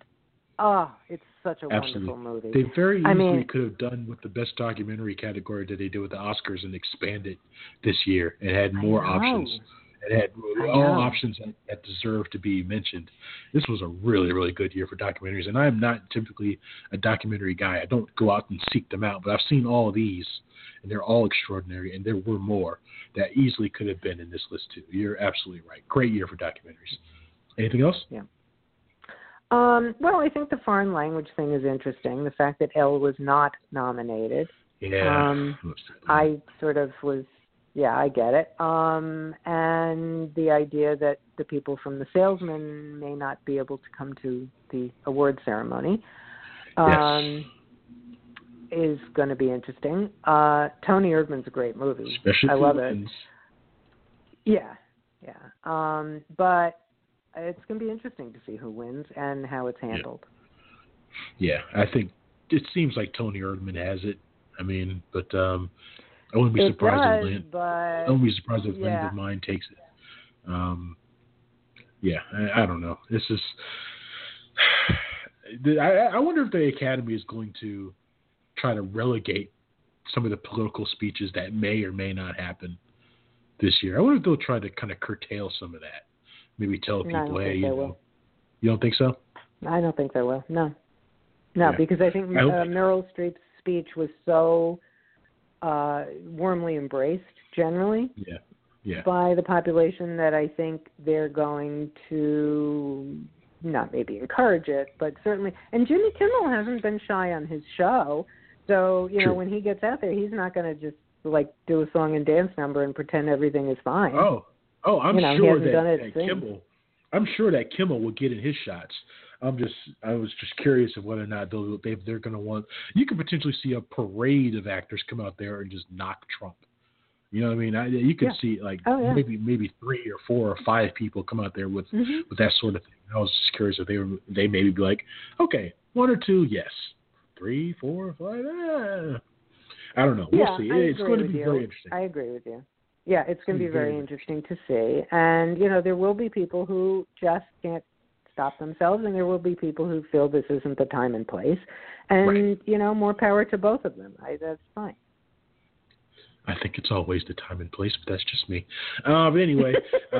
It's such a wonderful movie. They very easily could have done with the best documentary category that they did with the Oscars and expanded this year. It had more options. It had all options that deserve to be mentioned. This was a really, really good year for documentaries. And I'm not typically a documentary guy. I don't go out and seek them out. But I've seen all of these, and they're all extraordinary. And there were more that easily could have been in this list, too. You're absolutely right. Great year for documentaries. Anything else? Yeah. Well, I think the foreign language thing is interesting. The fact that Elle was not nominated. Yeah. I sort of was Yeah, I get it. And the idea that the people from The Salesman may not be able to come to the award ceremony is going to be interesting. Tony Erdmann's a great movie. Especially I love it. wins. Yeah. But it's going to be interesting to see who wins and how it's handled. Yeah, I think it seems like Tony Erdmann has it. I mean, but I wouldn't be surprised if Land of Mine takes it. I don't know. This is. I wonder if the Academy is going to try to relegate some of the political speeches that may or may not happen this year. I wonder if they'll try to kind of curtail some of that. Maybe tell people, hey, you don't think so? I don't think they will. No, because I think Meryl Streep's speech was so warmly embraced generally by the population that I think they're going to not maybe encourage it, but certainly. And Jimmy Kimmel hasn't been shy on his show, so know when he gets out there, he's not going to just like do a song and dance number and pretend everything is fine. I'm sure that Kimmel. I'm sure that Kimmel will get in his shots. I was just curious of whether or not they're going to want. You could potentially see a parade of actors come out there and just knock Trump. You know what I mean? You could see maybe 3 or 4 or 5 people come out there with that sort of thing. I was just curious if they maybe be like, okay, 1 or 2, yes, 3, 4, 5. I don't know. We'll see. It's going to be very interesting. I agree with you. Yeah, it's going to be very interesting to see. And, there will be people who just can't stop themselves, and there will be people who feel this isn't the time and place. And, more power to both of them. That's fine. I think it's always the time and place, but that's just me. But anyway,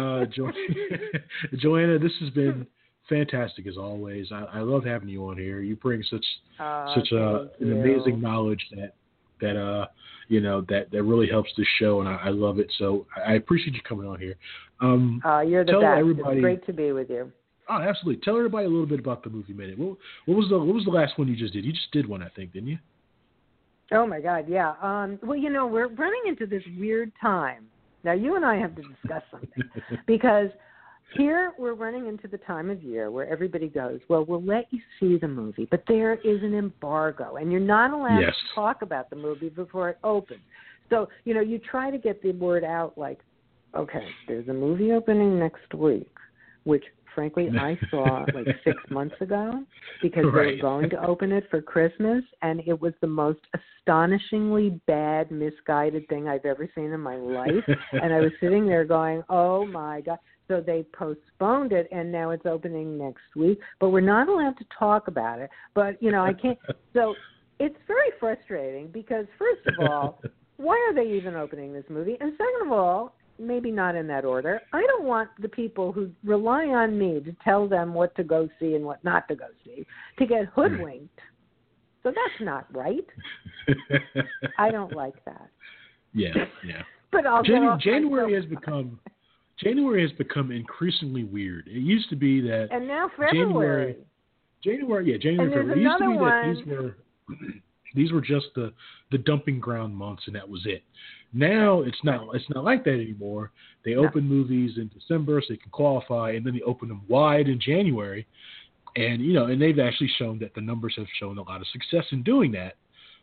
Joanna, this has been fantastic as always. I love having you on here. You bring such an amazing knowledge that really helps the show, and I love it. So I appreciate you coming on here. You're the best. It's great to be with you. Oh, absolutely. Tell everybody a little bit about the Movie Minute. What was the last one you just did? You just did one, I think, didn't you? Oh my God, yeah. Well, we're running into this weird time. Now, you and I have to discuss something because here we're running into the time of year where everybody goes, well, we'll let you see the movie, but there is an embargo, and you're not allowed to talk about the movie before it opens. So, you try to get the word out like, okay, there's a movie opening next week, which, frankly, I saw like 6 months ago because they were going to open it for Christmas, and it was the most astonishingly bad, misguided thing I've ever seen in my life. And I was sitting there going, oh, my God. So they postponed it, and now it's opening next week. But we're not allowed to talk about it. But, I can't. So it's very frustrating because, first of all, why are they even opening this movie? And second of all, maybe not in that order, I don't want the people who rely on me to tell them what to go see and what not to go see to get hoodwinked. So that's not right. I don't like that. Yeah. But January has become increasingly weird. It used to be that, and now February. January. And there's February. It used to be one. that these were just the dumping ground months, and that was it. Now it's not like that anymore. They open movies in December so they can qualify, and then they open them wide in January, and and they've actually shown that the numbers have shown a lot of success in doing that.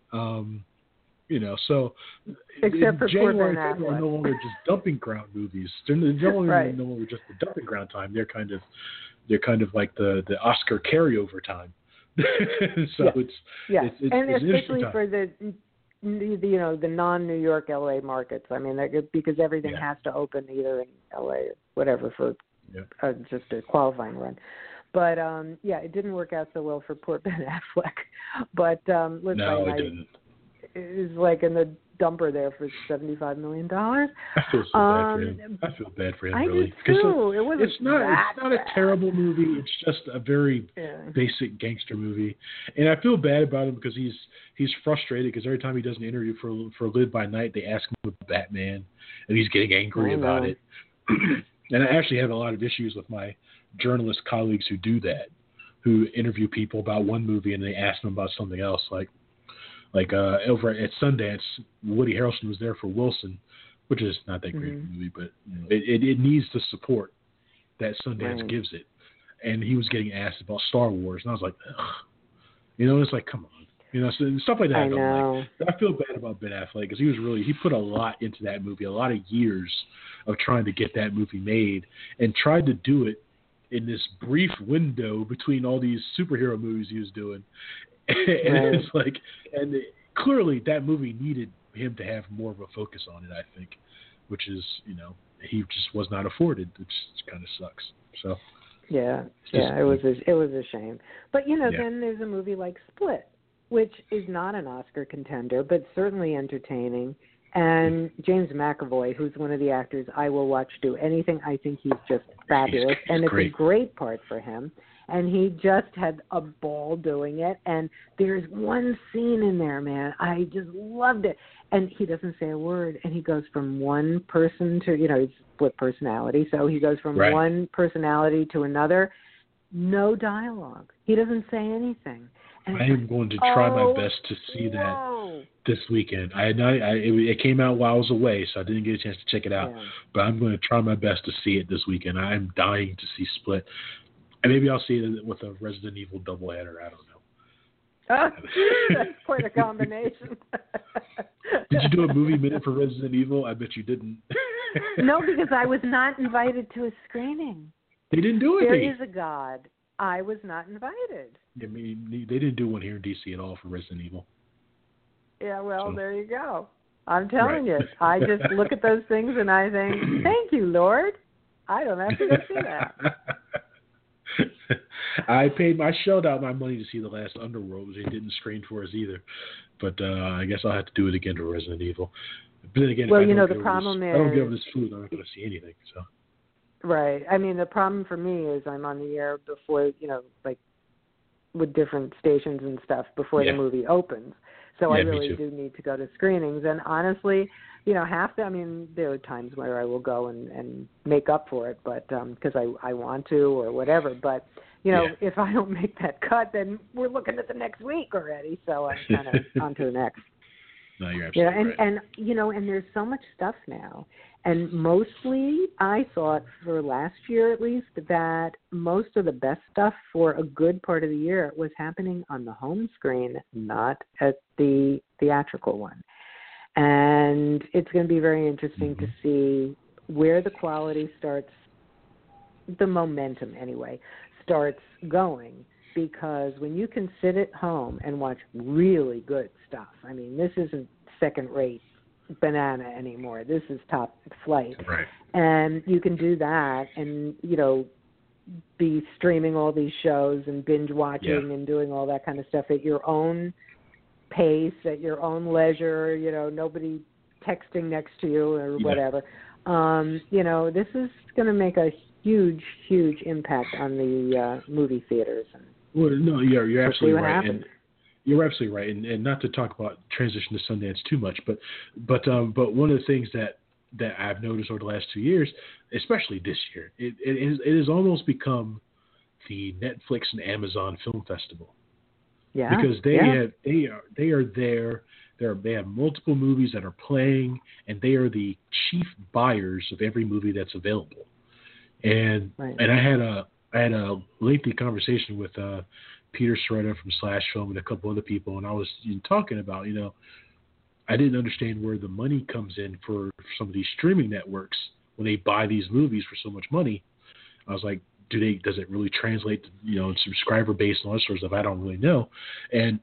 So except for January, Poor Ben February are no longer just dumping ground movies. They're no longer just the dumping ground time. They're kind of like the Oscar carryover time. So it's and it's especially for the non-New York, LA markets. I mean, because everything has to open either in LA or whatever for just a qualifying run. But it didn't work out so well for poor Ben Affleck. But it didn't. It was like in the dumper there for $75 million. I feel so bad for him. I feel bad for him, really. I do too. It's not a terrible movie. It's just a very basic gangster movie, and I feel bad about him because he's frustrated because every time he does an interview for Live by Night, they ask him about Batman, and he's getting angry about it. And I actually have a lot of issues with my journalist colleagues who do that, who interview people about one movie and they ask them about something else, like over at Sundance, Woody Harrelson was there for Wilson, which is not that great of a movie, but it needs the support that Sundance gives it. And he was getting asked about Star Wars, and I was like, ugh. It's like, come on. So stuff like that I don't like. But I feel bad about Ben Affleck because he put a lot into that movie, a lot of years of trying to get that movie made, and tried to do it in this brief window between all these superhero movies he was doing. And it's like, clearly that movie needed him to have more of a focus on it, I think, which is, he just was not afforded, which kind of sucks. So. It was a shame. But then there's a movie like Split, which is not an Oscar contender, but certainly entertaining. And James McAvoy, who's one of the actors I will watch do anything, I think he's just fabulous, and it's a great part for him. And he just had a ball doing it. And there's one scene in there, man, I just loved it. And he doesn't say a word, and he goes from one person to, he's split personality, so he goes from one personality to another. No dialogue. He doesn't say anything. And I am going to try my best to see that this weekend. It came out while I was away, so I didn't get a chance to check it out. Yeah. But I'm going to try my best to see it this weekend. I'm dying to see Split. And maybe I'll see it with a Resident Evil doubleheader. I don't know. Oh, that's quite a combination. Did you do a movie minute for Resident Evil? I bet you didn't. No, because I was not invited to a screening. They didn't do it. There is a God. I was not invited. I mean, they didn't do one here in D.C. at all for Resident Evil. Yeah, well, there you go. I'm telling you. I just look at those things and I think, thank you, Lord. I don't have to go see that. I shelled out my money to see the last Underworld, which they didn't screen for us either. But I guess I'll have to do it again for Resident Evil. But then again, the problem is, I don't give this food, I'm not going to see anything. So. Right. I mean, the problem for me is I'm on the air before, like with different stations and stuff before the movie opens. So I really do need to go to screenings. And honestly, there are times where I will go and make up for it, but because I want to or whatever. But, if I don't make that cut, then we're looking at the next week already. So I'm kind of on to the next. No, you're absolutely right. And there's so much stuff now. And mostly, I thought for last year at least, that most of the best stuff for a good part of the year was happening on the home screen, not at the theatrical one. And it's going to be very interesting to see where the quality starts, the momentum anyway, starts going. Because when you can sit at home and watch really good stuff, I mean, this isn't second-rate banana anymore. This is top flight. Right. And you can do that and, be streaming all these shows and binge watching and doing all that kind of stuff at your own pace, at your own leisure, nobody texting next to you or whatever. This is going to make a huge, huge impact on the movie theaters. Well, no, you're absolutely right. And you're absolutely right. And not to talk about transition to Sundance too much, but one of the things that I've noticed over the last 2 years, especially this year, it has almost become the Netflix and Amazon Film Festival. Yeah. Because they are there. They have multiple movies that are playing, and they are the chief buyers of every movie that's available. And I had a lengthy conversation with Peter Soretta from Slash Film and a couple other people, and I was talking about, I didn't understand where the money comes in for some of these streaming networks when they buy these movies for so much money. I was like, does it really translate to, subscriber base and all that sort of stuff? I don't really know. And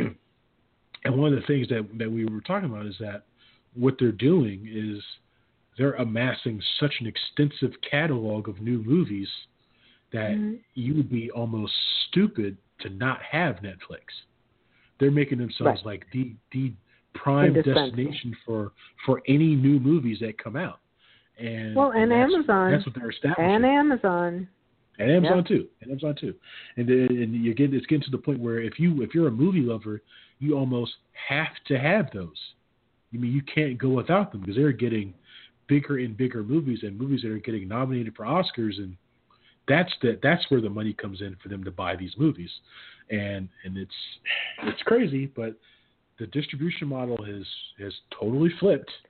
and one of the things that we were talking about is that what they're doing is they're amassing such an extensive catalog of new movies that you would be almost stupid to not have Netflix. They're making themselves like the prime destination for any new movies that come out. And Amazon. That's what they're establishing. And Amazon. And Amazon too. And it's getting to the point where if you're a movie lover, you almost have to have those. I mean, you can't go without them because they're getting bigger and bigger movies and movies that are getting nominated for Oscars, and that's where the money comes in for them to buy these movies. And it's crazy, but the distribution model has totally flipped,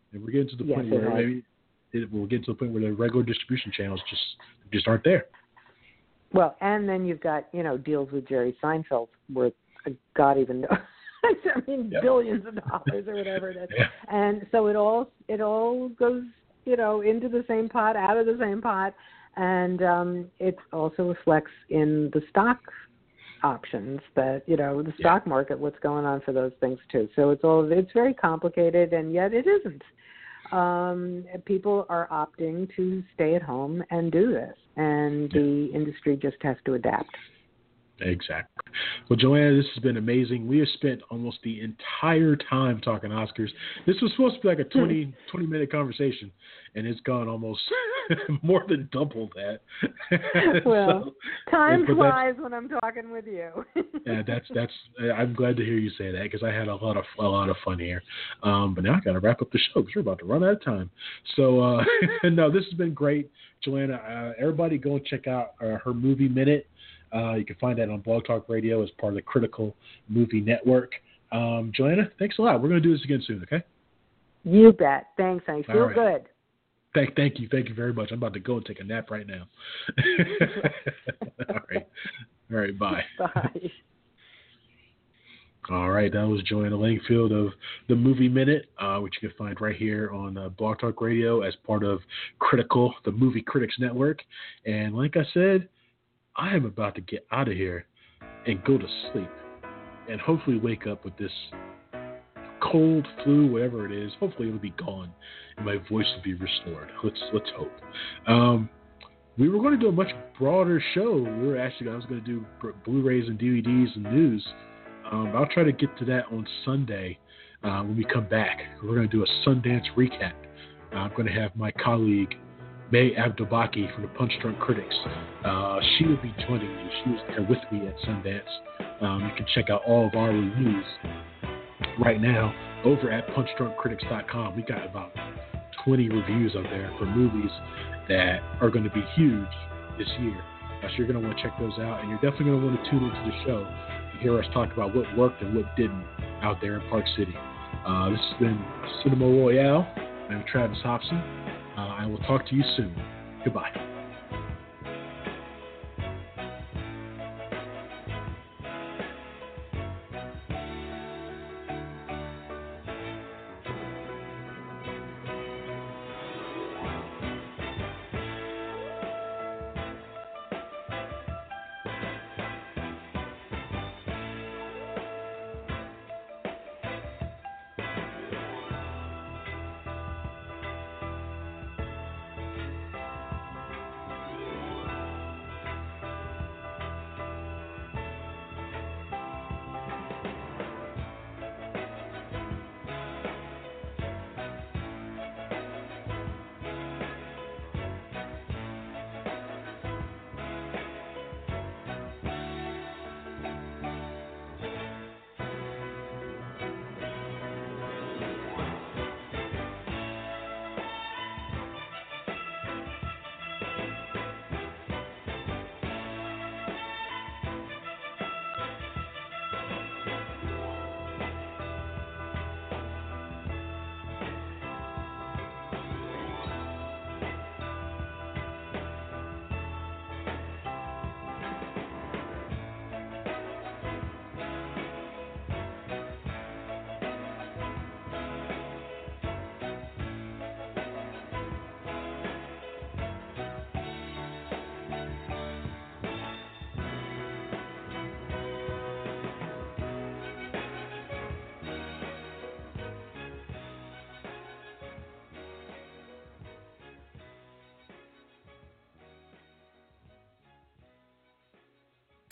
And we're getting to the Yes, point it where has. maybe we'll get to the point where the regular distribution channels just aren't there. Well, and then you've got, you know, deals with Jerry Seinfeld worth, God even knows. I mean, billions of dollars or whatever it is. Yeah. And so it all goes, you know, into the same pot, out of the same pot, and it also reflects in the stock options that, you know, the stock market, what's going on for those things too. So it's very complicated, and yet it isn't. People are opting to stay at home and do this, and the industry just has to adapt. Exactly. Well, Joanna, this has been amazing. We have spent almost the entire time talking Oscars. This was supposed to be like a 20-minute conversation, and it's gone almost more than double that. Well, time flies when I'm talking with you. Yeah, that's. I'm glad to hear you say that, because I had a lot of fun here. But now I got to wrap up the show because we're about to run out of time. So no, this has been great, Joanna. Everybody go and check out her Movie Minute. You can find that on Blog Talk Radio as part of the Critical Movie Network. Joanna, thanks a lot. We're going to do this again soon, okay? You bet. Thanks. I feel good. Thank you. Thank you very much. I'm about to go and take a nap right now. All right. Bye. Bye. All right. That was Joanna Langfield of the Movie Minute, which you can find right here on Blog Talk Radio as part of Critical, the Movie Critics Network. And like I said, I am about to get out of here and go to sleep and hopefully wake up with this cold, flu, whatever it is. Hopefully it'll be gone and my voice will be restored. Let's hope. We were going to do a much broader show. I was going to do Blu-rays and DVDs and news. I'll try to get to that on Sunday when we come back. We're going to do a Sundance recap. I'm going to have my colleague May Abdelbaki from the Punch Drunk Critics. She will be joining me. She was there with me at Sundance. You can check out all of our reviews right now over at punchdrunkcritics.com. We got about 20 reviews up there for movies that are going to be huge this year. So you're going to want to check those out, and you're definitely going to want to tune into the show to hear us talk about what worked and what didn't out there in Park City. This has been Cinema Royale. I'm Travis Hobson. I will talk to you soon. Goodbye.